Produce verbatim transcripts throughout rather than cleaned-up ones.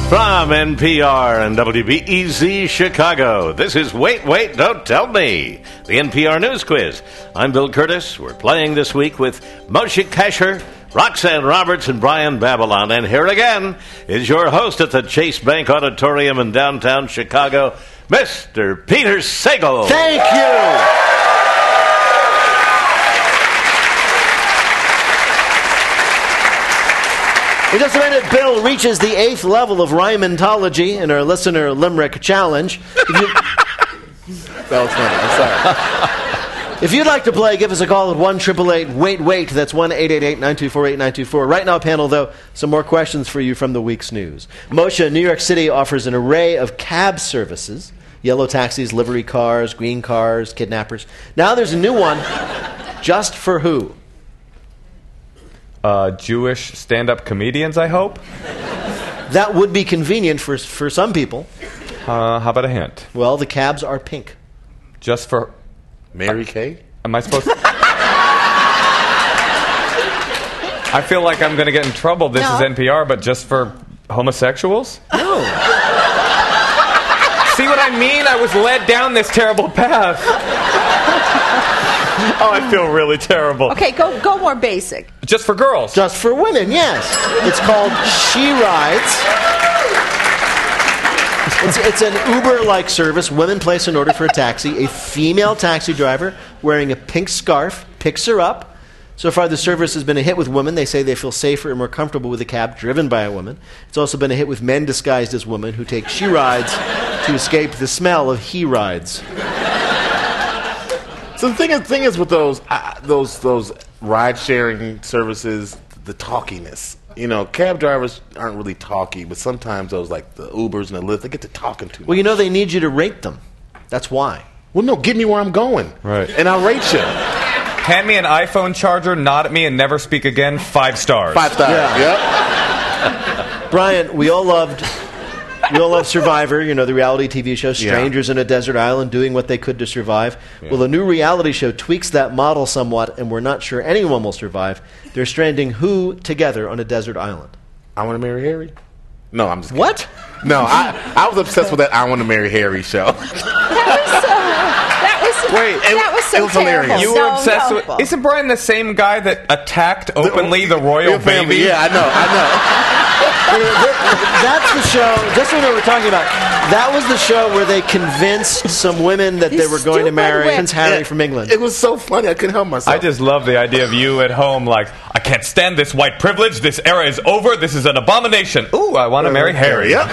From N P R and W B E Z Chicago, this is Wait, Wait, Don't Tell Me, the N P R News Quiz. I'm Bill Curtis. We're playing this week with Moshe Kasher, Roxanne Roberts, and Brian Babylon. And here again is your host at the Chase Bank Auditorium in downtown Chicago, Mister Peter Sagal. Thank you. In just a minute, Bill reaches the eighth level of rhymeontology in our listener limerick challenge. If you, that was funny. I'm sorry. If you'd like to play, give us a call at one eight eight eight wait wait. That's one eight eight eight nine two four eight nine two four. Right now, panel, though, some more questions for you from the week's news. Moshe, New York City offers an array of cab services: yellow taxis, livery cars, green cars, kidnappers. Now there's a new one, just for who? Uh, Jewish stand-up comedians, I hope. That would be convenient for for some people. Uh, how about a hint? Well, the cabs are pink. Just for... Mary Kay? Am I supposed to... I feel like I'm going to get in trouble. This No. is N P R, but just for homosexuals? No. See what I mean? I was led down this terrible path. Oh, I feel really terrible. Okay, go go more basic. Just for girls? Just for women, yes. It's called She Rides. It's, it's an Uber-like service. Women place an order for a taxi. A female taxi driver wearing a pink scarf picks her up. So far, the service has been a hit with women. They say they feel safer and more comfortable with a cab driven by a woman. It's also been a hit with men disguised as women who take she rides to escape the smell of he rides. So the thing is, thing is with those uh, those those ride sharing services, the talkiness. You know, cab drivers aren't really talky, but sometimes those like the Ubers and the Lyft, they get to talking too much. Well, you know, they need you to rate them. That's why. Well, no, get me where I'm going, Right. and I'll rate you Hand me an iPhone charger, nod at me, and never speak again. Five stars. five stars. Yeah. Yep. Brian, we all loved we all loved Survivor, you know, the reality T V show, strangers in a desert island doing what they could to survive. Yeah. Well, the new reality show tweaks that model somewhat, and we're not sure anyone will survive. They're stranding who together on a desert island? I Want to Marry Harry? No, I'm just kidding. What? No, I I was obsessed with that I Want to Marry Harry show. That was so. That was. Wait, it- that was so it was hilarious. terrible. You were So obsessed terrible. with... Isn't Brian the same guy that attacked openly the, royal Your family, baby? Yeah, I know, I know. That's the show, just what we were talking about. That was the show where they convinced some women that they These were going to stupid marry women. Prince Harry from England. It was so funny. I couldn't help myself. I just love the idea of you at home like, I can't stand this white privilege. This era is over. This is an abomination. Ooh, I want to marry Harry. Yep.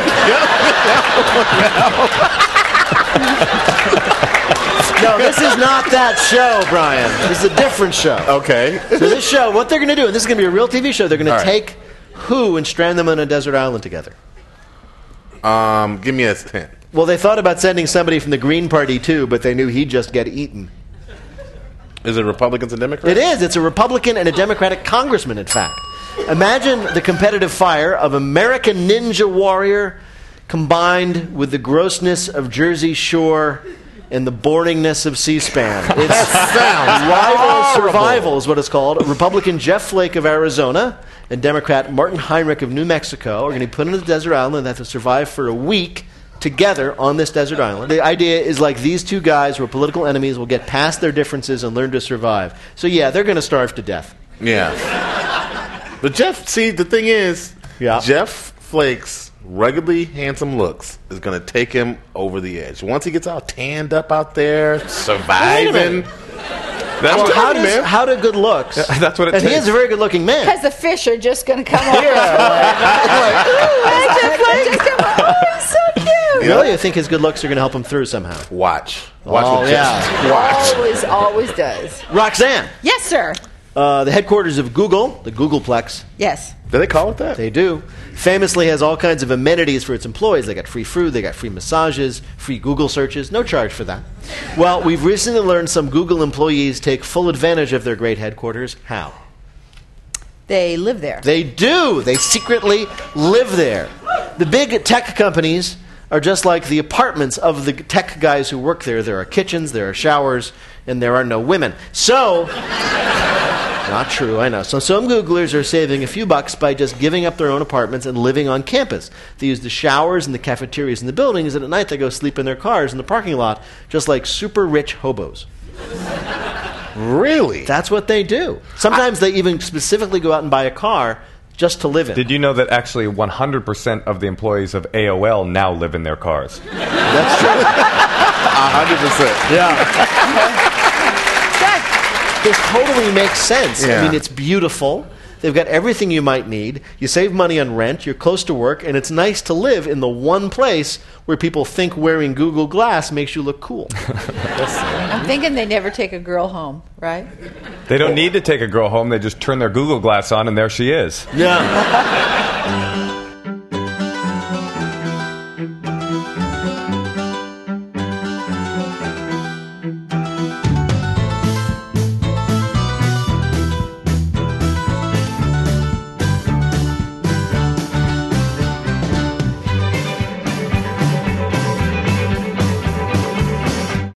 No, this is not that show, Brian. This is a different show. Okay. So this show, what they're going to do, and this is going to be a real T V show, they're going to All right. take who and strand them on a desert island together. Um, give me a hint. Well, they thought about sending somebody from the Green Party, too, but they knew he'd just get eaten. Is it Republicans and Democrats? It is. It's a Republican and a Democratic congressman, in fact. Imagine the competitive fire of American Ninja Warrior combined with the grossness of Jersey Shore and the boringness of C-SPAN. It's Sounds Rival horrible. Survival is what it's called. Republican Jeff Flake of Arizona and Democrat Martin Heinrich of New Mexico are going to be put on a desert island and have to survive for a week together on this desert island. The idea is like these two guys who are political enemies will get past their differences and learn to survive. So yeah, they're going to starve to death. Yeah. But Jeff, see, the thing is, Yeah. Jeff Flake's ruggedly handsome looks is going to take him over the edge. Once he gets all tanned up out there, surviving. That's Well, what, how, you, does, man. how do good looks? that's what it And he takes. is a very good-looking man. Because the fish are just going to come over. Yeah. Just come over. Oh, he's so cute. Really? I think his good looks are going to help him through somehow. Watch. Watch Oh, what yeah. Jeff. Watch. Always, always does. Roxanne, Yes, sir. uh, the headquarters of Google, the Googleplex, Yes. Do they call it that? they do, famously has all kinds of amenities for its employees. They got free food, they got free massages, free Google searches, no charge for that. Well, we've recently learned some Google employees take full advantage of their great headquarters. How? They live there. They do. They secretly live there. The big tech companies are just like the apartments of the tech guys who work there. There are kitchens, there are showers, and there are no women. So, Not true, I know. So some Googlers are saving a few bucks by just giving up their own apartments and living on campus. They use the showers and the cafeterias in the buildings, and at night they go sleep in their cars in the parking lot, just like super rich hobos. Really? That's what they do. Sometimes they even specifically go out and buy a car just to live in. Did you know that actually one hundred percent of the employees of A O L now live in their cars? That's true. one hundred percent. Yeah. That just totally makes sense. Yeah. I mean, it's beautiful. They've got everything you might need. You save money on rent. You're close to work. And it's nice to live in the one place where people think wearing Google Glass makes you look cool. I'm thinking they never take a girl home, right? They don't need to take a girl home. They just turn their Google Glass on, and there she is. Yeah.